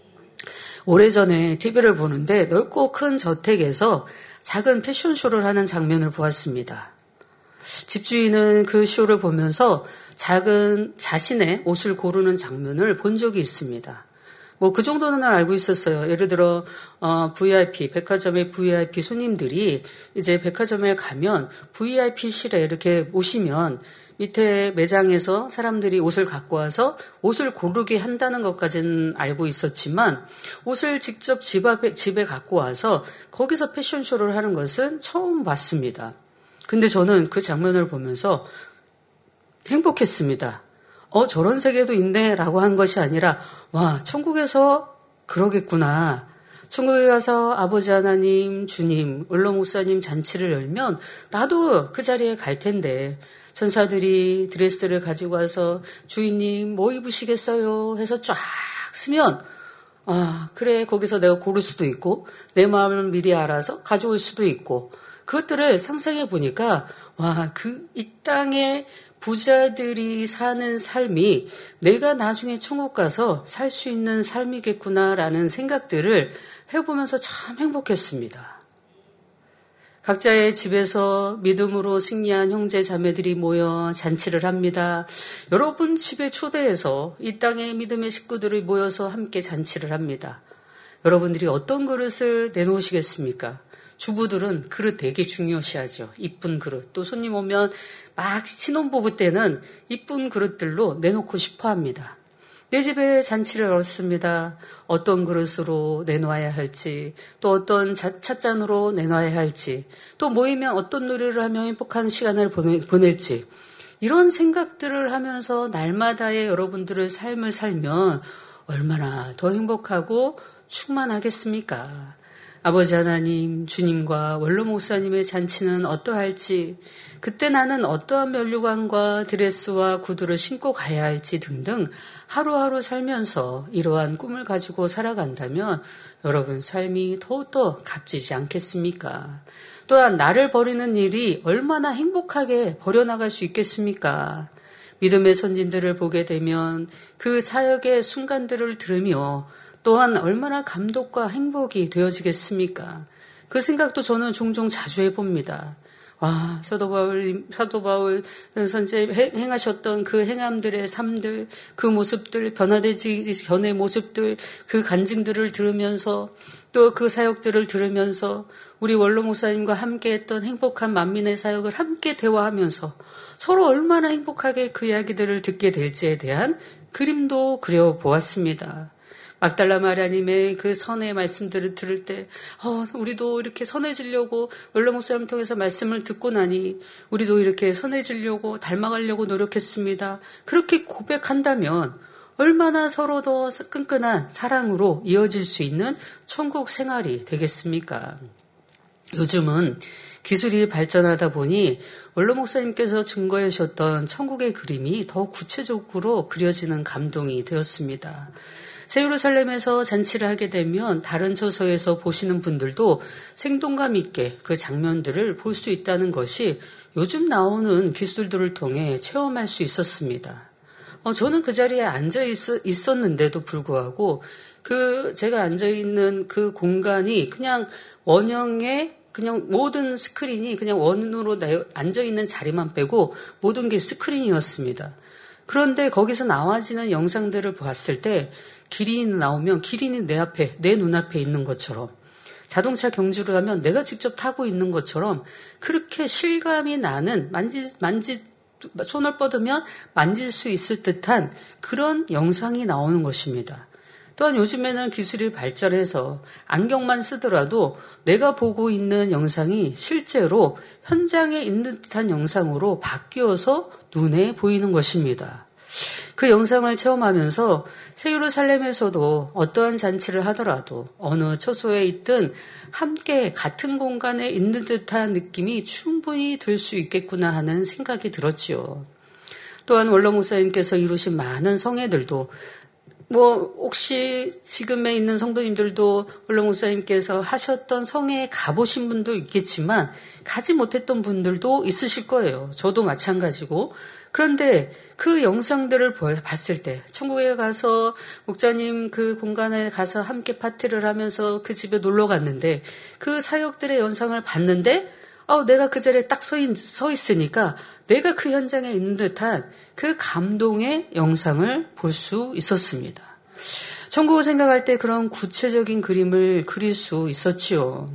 오래전에 티비를 보는데 넓고 큰 저택에서 작은 패션쇼를 하는 장면을 보았습니다. 집주인은 그 쇼를 보면서 작은 자신의 옷을 고르는 장면을 본 적이 있습니다. 뭐 그 정도는 알고 있었어요. 예를 들어 어, 브이아이피 백화점의 브이아이피 손님들이 이제 백화점에 가면 브이아이피실에 이렇게 오시면 밑에 매장에서 사람들이 옷을 갖고 와서 옷을 고르게 한다는 것까지는 알고 있었지만 옷을 직접 집 앞에, 집에 갖고 와서 거기서 패션쇼를 하는 것은 처음 봤습니다. 근데 저는 그 장면을 보면서 행복했습니다. 어, 저런 세계도 있네 라고 한 것이 아니라 와, 천국에서 그러겠구나. 천국에 가서 아버지 하나님, 주님, 원로 목사님 잔치를 열면 나도 그 자리에 갈 텐데 천사들이 드레스를 가지고 와서 주인님 뭐 입으시겠어요? 해서 쫙 쓰면 아, 그래 거기서 내가 고를 수도 있고 내 마음을 미리 알아서 가져올 수도 있고 그것들을 상상해 보니까 와, 그 이 땅에 부자들이 사는 삶이 내가 나중에 천국 가서 살 수 있는 삶이겠구나라는 생각들을 해보면서 참 행복했습니다. 각자의 집에서 믿음으로 승리한 형제 자매들이 모여 잔치를 합니다. 여러분 집에 초대해서 이 땅의 믿음의 식구들이 모여서 함께 잔치를 합니다. 여러분들이 어떤 그릇을 내놓으시겠습니까? 주부들은 그릇 되게 중요시하죠. 이쁜 그릇. 또 손님 오면 막 신혼부부 때는 이쁜 그릇들로 내놓고 싶어 합니다. 내 집에 잔치를 열었습니다. 어떤 그릇으로 내놓아야 할지, 또 어떤 찻잔으로 내놔야 할지, 또 모이면 어떤 놀이를 하며 행복한 시간을 보낼지, 이런 생각들을 하면서 날마다의 여러분들의 삶을 살면 얼마나 더 행복하고 충만하겠습니까? 아버지 하나님, 주님과 원로 목사님의 잔치는 어떠할지, 그때 나는 어떠한 면류관과 드레스와 구두를 신고 가야 할지 등등 하루하루 살면서 이러한 꿈을 가지고 살아간다면 여러분 삶이 더욱더 값지지 않겠습니까? 또한 나를 버리는 일이 얼마나 행복하게 버려나갈 수 있겠습니까? 믿음의 선진들을 보게 되면 그 사역의 순간들을 들으며 또한 얼마나 감독과 행복이 되어지겠습니까? 그 생각도 저는 종종 자주 해봅니다. 와, 사도 바울, 사도 바울 선생 행하셨던 그 행함들의 삶들, 그 모습들, 변화되지 전의 모습들, 그 간증들을 들으면서 또 그 사역들을 들으면서 우리 원로 목사님과 함께 했던 행복한 만민의 사역을 함께 대화하면서 서로 얼마나 행복하게 그 이야기들을 듣게 될지에 대한 그림도 그려보았습니다. 막달라 마리아님의 그 선의 말씀들을 들을 때 어, 우리도 이렇게 선해지려고 원로 목사님 통해서 말씀을 듣고 나니 우리도 이렇게 선해지려고 닮아가려고 노력했습니다. 그렇게 고백한다면 얼마나 서로 더 끈끈한 사랑으로 이어질 수 있는 천국 생활이 되겠습니까? 요즘은 기술이 발전하다 보니 원로 목사님께서 증거해 주셨던 천국의 그림이 더 구체적으로 그려지는 감동이 되었습니다. 새 예루살렘에서 잔치를 하게 되면 다른 처소에서 보시는 분들도 생동감 있게 그 장면들을 볼 수 있다는 것이 요즘 나오는 기술들을 통해 체험할 수 있었습니다. 어, 저는 그 자리에 앉아 있, 있었는데도 불구하고 그 제가 앉아 있는 그 공간이 그냥 원형의 그냥 모든 스크린이 그냥 원으로 앉아 있는 자리만 빼고 모든 게 스크린이었습니다. 그런데 거기서 나와지는 영상들을 봤을 때 기린이 나오면 기린이 내 앞에, 내 눈앞에 있는 것처럼 자동차 경주를 하면 내가 직접 타고 있는 것처럼 그렇게 실감이 나는 만지, 만지, 손을 뻗으면 만질 수 있을 듯한 그런 영상이 나오는 것입니다. 또한 요즘에는 기술이 발전해서 안경만 쓰더라도 내가 보고 있는 영상이 실제로 현장에 있는 듯한 영상으로 바뀌어서 눈에 보이는 것입니다. 그 영상을 체험하면서 새 예루살렘에서도 어떠한 잔치를 하더라도 어느 처소에 있든 함께 같은 공간에 있는 듯한 느낌이 충분히 들 수 있겠구나 하는 생각이 들었지요. 또한 원로 목사님께서 이루신 많은 성회들도 뭐 혹시 지금에 있는 성도님들도 원로 목사님께서 하셨던 성회에 가보신 분도 있겠지만 가지 못했던 분들도 있으실 거예요. 저도 마찬가지고. 그런데 그 영상들을 봤을 때 천국에 가서 목자님 그 공간에 가서 함께 파티를 하면서 그 집에 놀러 갔는데 그 사역들의 영상을 봤는데 어, 내가 그 자리에 딱 서, 있, 서 있으니까 내가 그 현장에 있는 듯한 그 감동의 영상을 볼 수 있었습니다. 천국을 생각할 때 그런 구체적인 그림을 그릴 수 있었지요.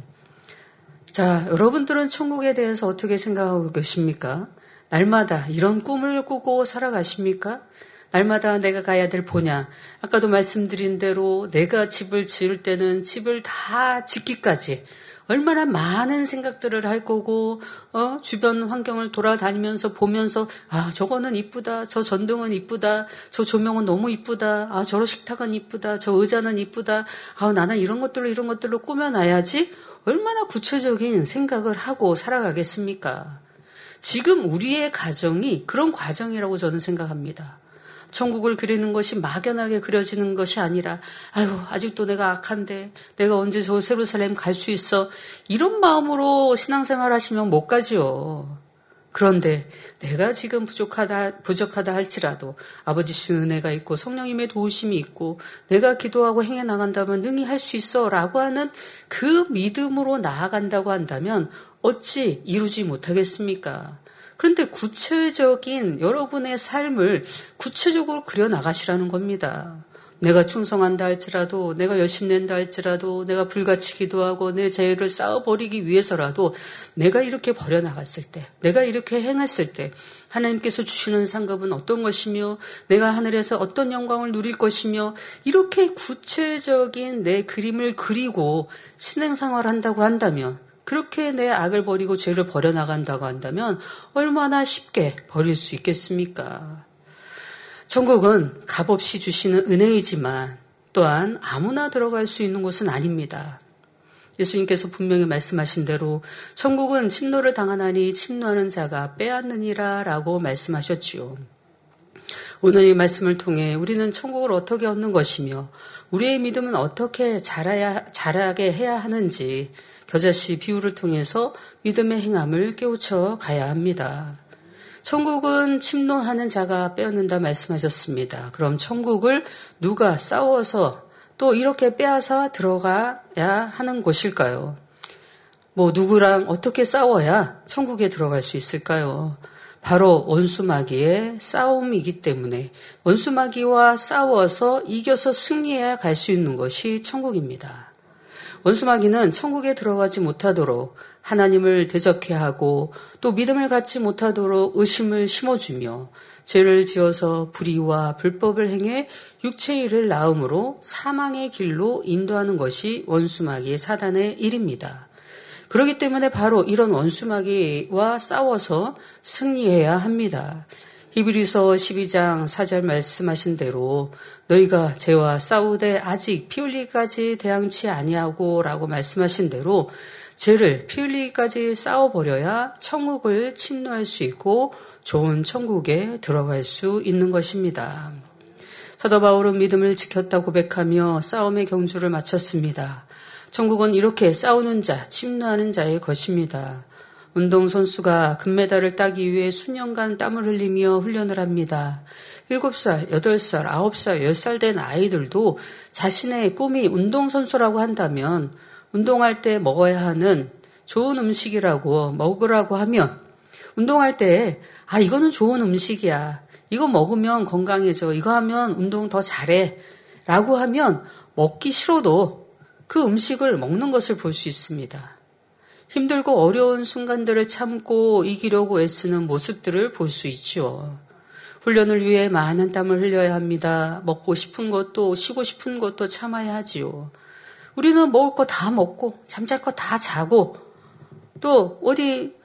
자, 여러분들은 천국에 대해서 어떻게 생각하고 계십니까? 날마다 이런 꿈을 꾸고 살아가십니까? 날마다 내가 가야 될 본향. 아까도 말씀드린 대로 내가 집을 지을 때는 집을 다 짓기까지 얼마나 많은 생각들을 할 거고 어? 주변 환경을 돌아다니면서 보면서 아 저거는 이쁘다, 저 전등은 이쁘다, 저 조명은 너무 이쁘다, 아 저런 식탁은 이쁘다, 저 의자는 이쁘다, 아 나는 이런 것들로 이런 것들로 꾸며놔야지. 얼마나 구체적인 생각을 하고 살아가겠습니까? 지금 우리의 가정이 그런 과정이라고 저는 생각합니다. 천국을 그리는 것이 막연하게 그려지는 것이 아니라 아유 아직도 내가 악한데 내가 언제 저 예루살렘 갈 수 있어 이런 마음으로 신앙생활 하시면 못 가지요. 그런데 내가 지금 부족하다 부족하다 할지라도 아버지신 은혜가 있고 성령님의 도우심이 있고 내가 기도하고 행해 나간다면 능히 할 수 있어라고 하는 그 믿음으로 나아간다고 한다면 어찌 이루지 못하겠습니까? 그런데 구체적인 여러분의 삶을 구체적으로 그려나가시라는 겁니다. 내가 충성한다 할지라도 내가 열심히 낸다 할지라도 내가 불같이 기도하고 내 죄를 쌓아버리기 위해서라도 내가 이렇게 버려나갔을 때 내가 이렇게 행했을 때 하나님께서 주시는 상급은 어떤 것이며 내가 하늘에서 어떤 영광을 누릴 것이며 이렇게 구체적인 내 그림을 그리고 신앙생활을 한다고 한다면 그렇게 내 악을 버리고 죄를 버려나간다고 한다면 얼마나 쉽게 버릴 수 있겠습니까? 천국은 값없이 주시는 은혜이지만 또한 아무나 들어갈 수 있는 곳은 아닙니다. 예수님께서 분명히 말씀하신 대로 천국은 침노를 당하나니 침노하는 자가 빼앗느니라 라고 말씀하셨지요. 오늘 이 말씀을 통해 우리는 천국을 어떻게 얻는 것이며 우리의 믿음은 어떻게 자라야, 자라게 해야 하는지 겨자씨 비유를 통해서 믿음의 행함을 깨우쳐 가야 합니다. 천국은 침노하는 자가 빼앗는다 말씀하셨습니다. 그럼 천국을 누가 싸워서 또 이렇게 빼앗아 들어가야 하는 곳일까요? 뭐 누구랑 어떻게 싸워야 천국에 들어갈 수 있을까요? 바로 원수마귀의 싸움이기 때문에 원수마귀와 싸워서 이겨서 승리해야 갈 수 있는 것이 천국입니다. 원수마귀는 천국에 들어가지 못하도록 하나님을 대적해 하고 또 믿음을 갖지 못하도록 의심을 심어주며 죄를 지어서 불의와 불법을 행해 육체의 일을 낳음으로 사망의 길로 인도하는 것이 원수마귀 사단의 일입니다. 그렇기 때문에 바로 이런 원수마귀와 싸워서 승리해야 합니다. 히브리서 십이 장 사 절 말씀하신 대로 너희가 죄와 싸우되 아직 피 흘리기까지 대항치 아니하고 라고 말씀하신 대로 죄를 피 흘리기까지 싸워버려야 천국을 침노할 수 있고 좋은 천국에 들어갈 수 있는 것입니다. 사도 바울은 믿음을 지켰다 고백하며 싸움의 경주를 마쳤습니다. 천국은 이렇게 싸우는 자, 침노하는 자의 것입니다. 운동선수가 금메달을 따기 위해 수년간 땀을 흘리며 훈련을 합니다. 일곱 살, 여덟 살, 아홉 살, 열 살 된 아이들도 자신의 꿈이 운동선수라고 한다면 운동할 때 먹어야 하는 좋은 음식이라고 먹으라고 하면 운동할 때 아 이거는 좋은 음식이야. 이거 먹으면 건강해져. 이거 하면 운동 더 잘해. 라고 하면 먹기 싫어도 그 음식을 먹는 것을 볼 수 있습니다. 힘들고 어려운 순간들을 참고 이기려고 애쓰는 모습들을 볼 수 있죠. 훈련을 위해 많은 땀을 흘려야 합니다. 먹고 싶은 것도 쉬고 싶은 것도 참아야 하지요. 우리는 먹을 거 다 먹고 잠잘 거 다 자고 또 어디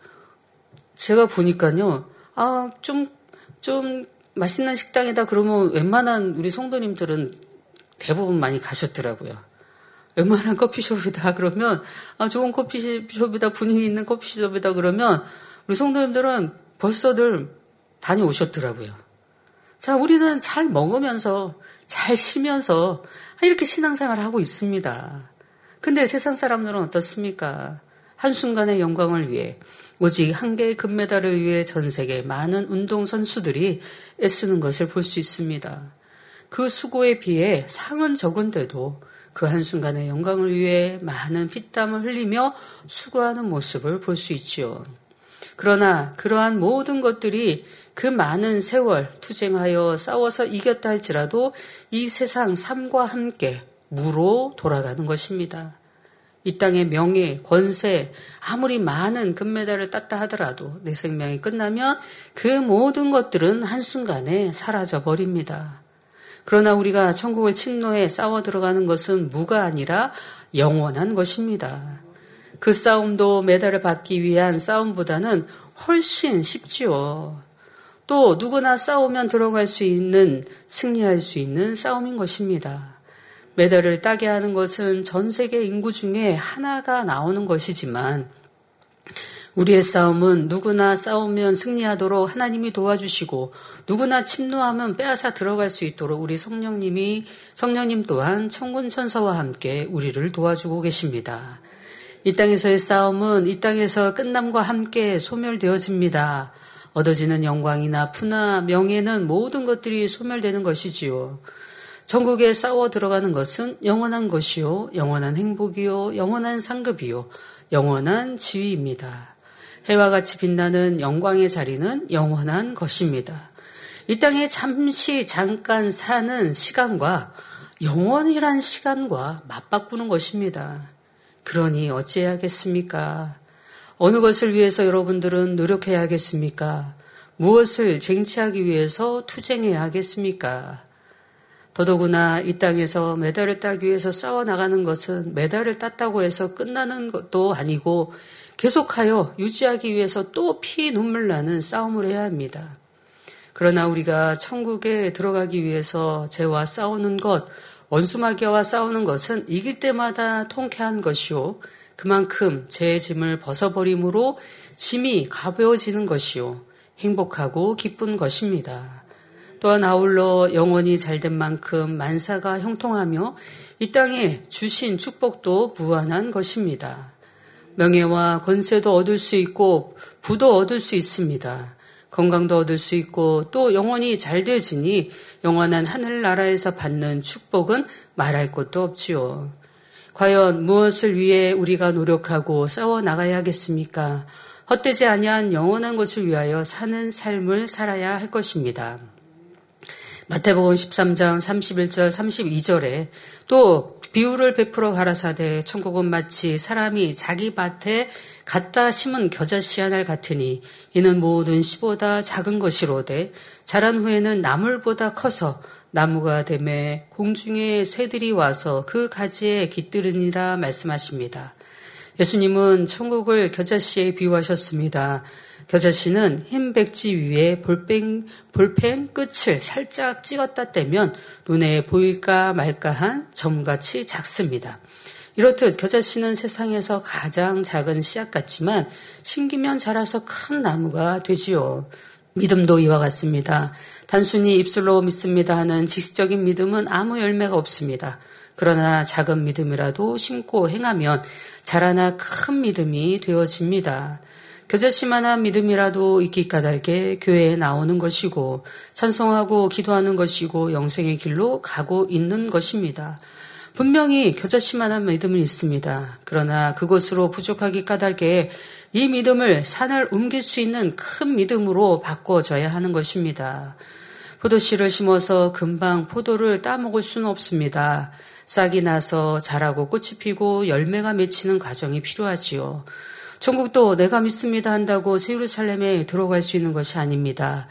제가 보니까요. 아, 좀, 좀 맛있는 식당이다 그러면 웬만한 우리 성도님들은 대부분 많이 가셨더라고요. 웬만한 커피숍이다 그러면 아, 좋은 커피숍이다 분위기 있는 커피숍이다 그러면 우리 성도님들은 벌써들 다녀오셨더라고요. 자, 우리는 잘 먹으면서 잘 쉬면서 이렇게 신앙생활을 하고 있습니다. 근데 세상 사람들은 어떻습니까? 한순간의 영광을 위해 오직 한 개의 금메달을 위해 전 세계 많은 운동선수들이 애쓰는 것을 볼 수 있습니다. 그 수고에 비해 상은 적은데도 그 한순간의 영광을 위해 많은 피땀을 흘리며 수고하는 모습을 볼 수 있지요. 그러나 그러한 모든 것들이 그 많은 세월 투쟁하여 싸워서 이겼다 할지라도 이 세상 삶과 함께 무로 돌아가는 것입니다. 이 땅의 명예, 권세, 아무리 많은 금메달을 땄다 하더라도 내 생명이 끝나면 그 모든 것들은 한순간에 사라져 버립니다. 그러나 우리가 천국을 침노해 싸워 들어가는 것은 무가 아니라 영원한 것입니다. 그 싸움도 메달을 받기 위한 싸움보다는 훨씬 쉽지요. 또 누구나 싸우면 들어갈 수 있는, 승리할 수 있는 싸움인 것입니다. 메달을 따게 하는 것은 전 세계 인구 중에 하나가 나오는 것이지만 우리의 싸움은 누구나 싸우면 승리하도록 하나님이 도와주시고 누구나 침노하면 빼앗아 들어갈 수 있도록 우리 성령님이 성령님 또한 천군 천사와 함께 우리를 도와주고 계십니다. 이 땅에서의 싸움은 이 땅에서 끝남과 함께 소멸되어집니다. 얻어지는 영광이나 부나 명예는 모든 것들이 소멸되는 것이지요. 천국에 싸워 들어가는 것은 영원한 것이요, 영원한 행복이요, 영원한 상급이요, 영원한 지위입니다. 해와 같이 빛나는 영광의 자리는 영원한 것입니다. 이 땅에 잠시 잠깐 사는 시간과 영원이란 시간과 맞바꾸는 것입니다. 그러니 어찌해야겠습니까? 어느 것을 위해서 여러분들은 노력해야 하겠습니까? 무엇을 쟁취하기 위해서 투쟁해야 하겠습니까? 더더구나 이 땅에서 메달을 따기 위해서 싸워나가는 것은 메달을 땄다고 해서 끝나는 것도 아니고 계속하여 유지하기 위해서 또 피 눈물 나는 싸움을 해야 합니다. 그러나 우리가 천국에 들어가기 위해서 죄와 싸우는 것, 원수마귀와 싸우는 것은 이길 때마다 통쾌한 것이요. 그만큼 죄의 짐을 벗어버림으로 짐이 가벼워지는 것이요. 행복하고 기쁜 것입니다. 또한 아울러 영원히 잘된 만큼 만사가 형통하며 이 땅에 주신 축복도 무한한 것입니다. 명예와 권세도 얻을 수 있고 부도 얻을 수 있습니다. 건강도 얻을 수 있고 또 영원히 잘 되어지니 영원한 하늘나라에서 받는 축복은 말할 것도 없지요. 과연 무엇을 위해 우리가 노력하고 싸워 나가야 하겠습니까? 헛되지 아니한 영원한 것을 위하여 사는 삶을 살아야 할 것입니다. 마태복음 십삼 장 삼십일 절 삼십이 절에 또 비유를 베풀어 가라사대 천국은 마치 사람이 자기 밭에 갖다 심은 겨자씨 하나 같으니 이는 모든 씨보다 작은 것이로되 자란 후에는 나물보다 커서 나무가 되매 공중의 새들이 와서 그 가지에 깃들으니라 말씀하십니다. 예수님은 천국을 겨자씨에 비유하셨습니다. 겨자씨는 흰 백지 위에 볼펜, 볼펜 끝을 살짝 찍었다 떼면 눈에 보일까 말까한 점같이 작습니다. 이렇듯 겨자씨는 세상에서 가장 작은 씨앗 같지만 심기면 자라서 큰 나무가 되지요. 믿음도 이와 같습니다. 단순히 입술로 믿습니다 하는 지식적인 믿음은 아무 열매가 없습니다. 그러나 작은 믿음이라도 심고 행하면 자라나 큰 믿음이 되어집니다. 겨자씨만한 믿음이라도 있기 까닭에 교회에 나오는 것이고 찬송하고 기도하는 것이고 영생의 길로 가고 있는 것입니다. 분명히 겨자씨만한 믿음은 있습니다. 그러나 그것으로 부족하기 까닭에 이 믿음을 산을 옮길 수 있는 큰 믿음으로 바꿔줘야 하는 것입니다. 포도씨를 심어서 금방 포도를 따먹을 수는 없습니다. 싹이 나서 자라고 꽃이 피고 열매가 맺히는 과정이 필요하지요. 천국도 내가 믿습니다 한다고 새 예루살렘에 들어갈 수 있는 것이 아닙니다.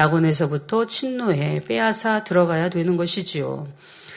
낙원에서부터 침노에 빼앗아 들어가야 되는 것이지요.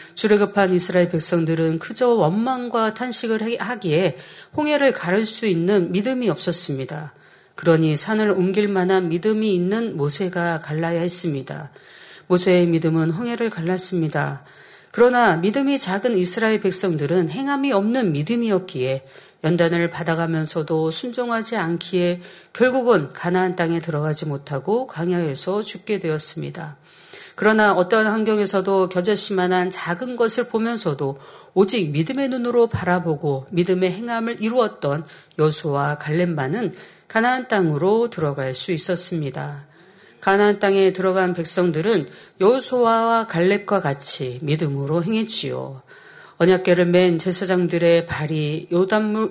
출애굽한 이스라엘 백성들은 그저 원망과 탄식을 하기에 홍해를 가를 수 있는 믿음이 없었습니다. 그러니 산을 옮길 만한 믿음이 있는 모세가 갈라야 했습니다. 모세의 믿음은 홍해를 갈랐습니다. 그러나 믿음이 작은 이스라엘 백성들은 행함이 없는 믿음이었기에 연단을 받아가면서도 순종하지 않기에 결국은 가나안 땅에 들어가지 못하고 광야에서 죽게 되었습니다. 그러나 어떠한 환경에서도 겨자씨만한 작은 것을 보면서도 오직 믿음의 눈으로 바라보고 믿음의 행함을 이루었던 여호수아와 갈렙만은 가나안 땅으로 들어갈 수 있었습니다. 가나안 땅에 들어간 백성들은 여호수아와 갈렙과 같이 믿음으로 행했지요. 언약궤를 맨 제사장들의 발이 요단물,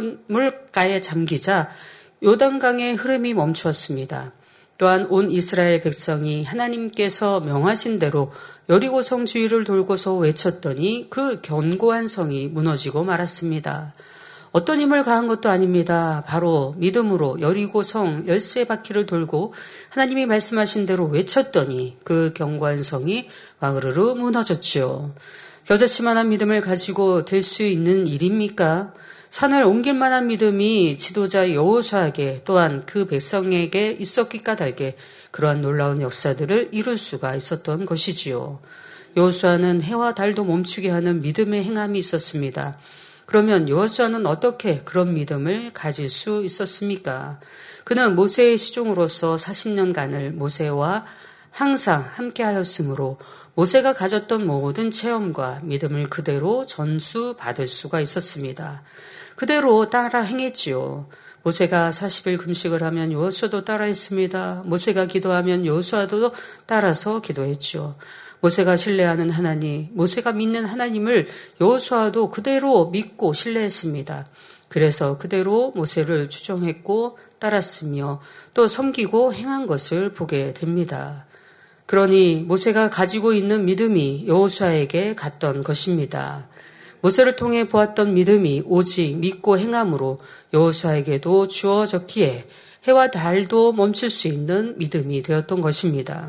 요단물가에 잠기자 요단강의 흐름이 멈추었습니다. 또한 온 이스라엘 백성이 하나님께서 명하신 대로 여리고성 주위를 돌고서 외쳤더니 그 견고한 성이 무너지고 말았습니다. 어떤 힘을 가한 것도 아닙니다. 바로 믿음으로 여리고성 열세 바퀴를 돌고 하나님이 말씀하신 대로 외쳤더니 그 견고한 성이 와그르르 무너졌지요. 겨자씨만한 믿음을 가지고 될 수 있는 일입니까? 산을 옮길 만한 믿음이 지도자 여호수아에게 또한 그 백성에게 있었기 까닭에 그러한 놀라운 역사들을 이룰 수가 있었던 것이지요. 여호수아는 해와 달도 멈추게 하는 믿음의 행함이 있었습니다. 그러면 여호수아는 어떻게 그런 믿음을 가질 수 있었습니까? 그는 모세의 시종으로서 사십 년간을 모세와 항상 함께하였으므로 모세가 가졌던 모든 체험과 믿음을 그대로 전수받을 수가 있었습니다. 그대로 따라 행했지요. 모세가 사십 일 금식을 하면 여호수아도 따라했습니다. 모세가 기도하면 여호수아도 따라서 기도했지요. 모세가 신뢰하는 하나님, 모세가 믿는 하나님을 여호수아도 그대로 믿고 신뢰했습니다. 그래서 그대로 모세를 추종했고 따랐으며 또 섬기고 행한 것을 보게 됩니다. 그러니 모세가 가지고 있는 믿음이 여호수아에게 갔던 것입니다. 모세를 통해 보았던 믿음이 오직 믿고 행함으로 여호수아에게도 주어졌기에 해와 달도 멈출 수 있는 믿음이 되었던 것입니다.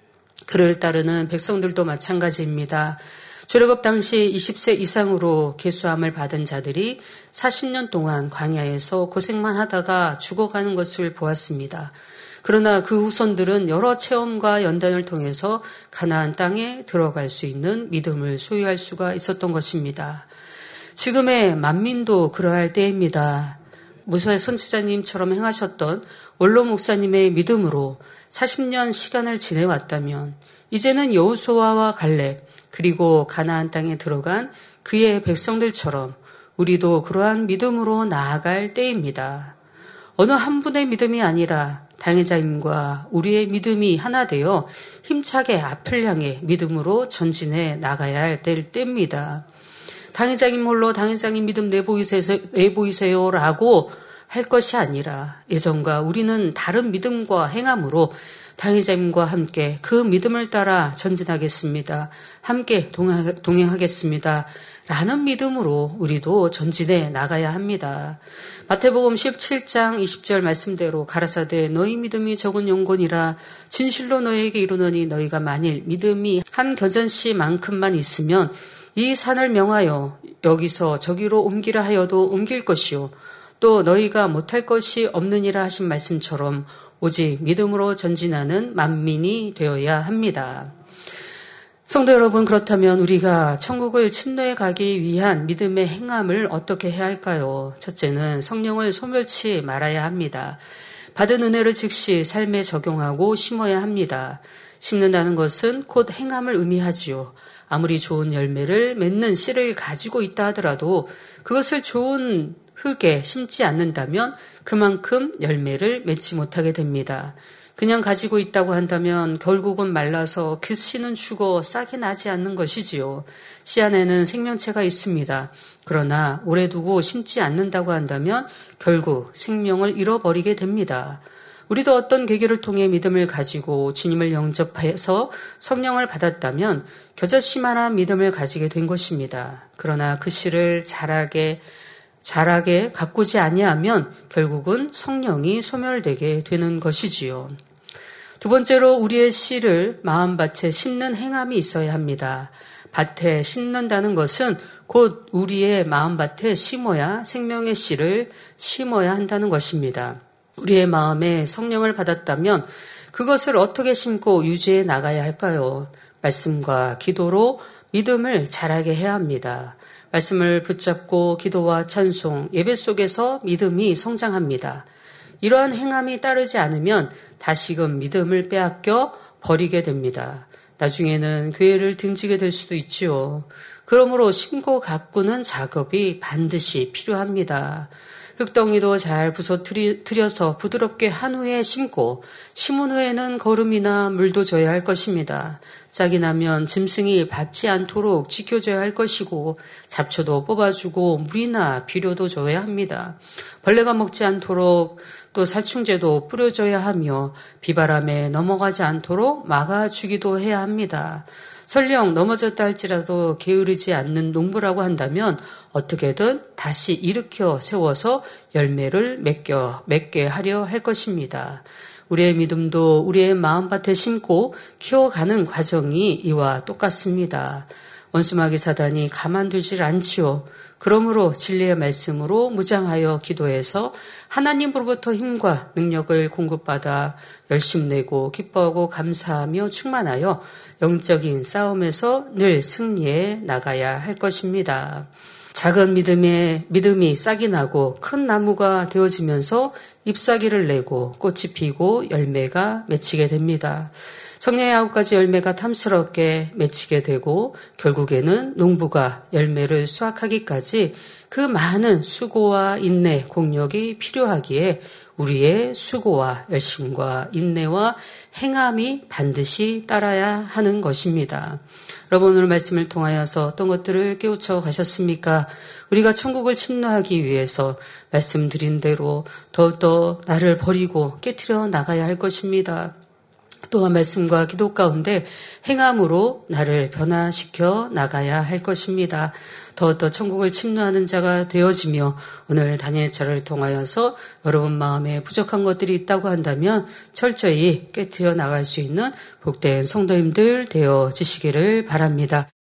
그를 따르는 백성들도 마찬가지입니다. 출애굽 당시 이십 세 이상으로 계수함을 받은 자들이 사십 년 동안 광야에서 고생만 하다가 죽어가는 것을 보았습니다. 그러나 그 후손들은 여러 체험과 연단을 통해서 가나안 땅에 들어갈 수 있는 믿음을 소유할 수가 있었던 것입니다. 지금의 만민도 그러할 때입니다. 모세 선지자님처럼 행하셨던 원로 목사님의 믿음으로 사십 년 시간을 지내왔다면 이제는 여호수아와 갈렙 그리고 가나안 땅에 들어간 그의 백성들처럼 우리도 그러한 믿음으로 나아갈 때입니다. 어느 한 분의 믿음이 아니라 당회자님과 우리의 믿음이 하나 되어 힘차게 앞을 향해 믿음으로 전진해 나가야 할 때입니다. 당회장님 홀로 당회장님 믿음 내보이세요, 내보이세요라고 할 것이 아니라 예전과 우리는 다른 믿음과 행함으로 당의자님과 함께 그 믿음을 따라 전진하겠습니다. 함께 동행하겠습니다. 라는 믿음으로 우리도 전진해 나가야 합니다. 마태복음 십칠 장 이십 절 말씀대로 가라사대 너희 믿음이 적은 용곤이라 진실로 너희에게 이르노니 너희가 만일 믿음이 한 겨전씨만큼만 있으면 이 산을 명하여 여기서 저기로 옮기라 하여도 옮길 것이요 또 너희가 못할 것이 없느니라 하신 말씀처럼 오직 믿음으로 전진하는 만민이 되어야 합니다. 성도 여러분, 그렇다면 우리가 천국을 침노해 가기 위한 믿음의 행함을 어떻게 해야 할까요? 첫째는 성령을 소멸치 말아야 합니다. 받은 은혜를 즉시 삶에 적용하고 심어야 합니다. 심는다는 것은 곧 행함을 의미하지요. 아무리 좋은 열매를 맺는 씨를 가지고 있다 하더라도 그것을 좋은 흙에 심지 않는다면 그만큼 열매를 맺지 못하게 됩니다. 그냥 가지고 있다고 한다면 결국은 말라서 그 씨는 죽어 싹이 나지 않는 것이지요. 씨 안에는 생명체가 있습니다. 그러나 오래 두고 심지 않는다고 한다면 결국 생명을 잃어버리게 됩니다. 우리도 어떤 계기를 통해 믿음을 가지고 주님을 영접해서 성령을 받았다면 겨자씨만한 믿음을 가지게 된 것입니다. 그러나 그 씨를 자라게 자라게 가꾸지 아니하면 결국은 성령이 소멸되게 되는 것이지요. 두 번째로 우리의 씨를 마음밭에 심는 행함이 있어야 합니다. 밭에 심는다는 것은 곧 우리의 마음밭에 심어야 생명의 씨를 심어야 한다는 것입니다. 우리의 마음에 성령을 받았다면 그것을 어떻게 심고 유지해 나가야 할까요? 말씀과 기도로 믿음을 자라게 해야 합니다. 말씀을 붙잡고 기도와 찬송, 예배 속에서 믿음이 성장합니다. 이러한 행함이 따르지 않으면 다시금 믿음을 빼앗겨 버리게 됩니다. 나중에는 교회를 등지게 될 수도 있지요. 그러므로 심고 가꾸는 작업이 반드시 필요합니다. 흙덩이도 잘 부서뜨려서 부드럽게 한 후에 심고 심은 후에는 거름이나 물도 줘야 할 것입니다. 싹이 나면 짐승이 밟지 않도록 지켜줘야 할 것이고 잡초도 뽑아주고 물이나 비료도 줘야 합니다. 벌레가 먹지 않도록 또 살충제도 뿌려줘야 하며 비바람에 넘어가지 않도록 막아주기도 해야 합니다. 설령 넘어졌다 할지라도 게으르지 않는 농부라고 한다면 어떻게든 다시 일으켜 세워서 열매를 맺겨, 맺게 하려 할 것입니다. 우리의 믿음도 우리의 마음밭에 심고 키워가는 과정이 이와 똑같습니다. 원수마귀 사단이 가만두질 않지요. 그러므로 진리의 말씀으로 무장하여 기도해서 하나님으로부터 힘과 능력을 공급받아 열심내고 기뻐하고 감사하며 충만하여 영적인 싸움에서 늘 승리해 나가야 할 것입니다. 작은 믿음에 믿음이 싹이 나고 큰 나무가 되어지면서 잎사귀를 내고 꽃이 피고 열매가 맺히게 됩니다. 성령의 아홉 가지 열매가 탐스럽게 맺히게 되고 결국에는 농부가 열매를 수확하기까지 그 많은 수고와 인내, 공력이 필요하기에 우리의 수고와 열심과 인내와 행함이 반드시 따라야 하는 것입니다. 여러분, 오늘 말씀을 통하여서 어떤 것들을 깨우쳐 가셨습니까? 우리가 천국을 침노하기 위해서 말씀드린 대로 더욱더 나를 버리고 깨트려 나가야 할 것입니다. 또한 말씀과 기도 가운데 행함으로 나를 변화시켜 나가야 할 것입니다. 더더 천국을 침노하는 자가 되어지며 오늘 다니엘처를 통하여서 여러분 마음에 부족한 것들이 있다고 한다면 철저히 깨트려 나갈 수 있는 복된 성도님들 되어지시기를 바랍니다.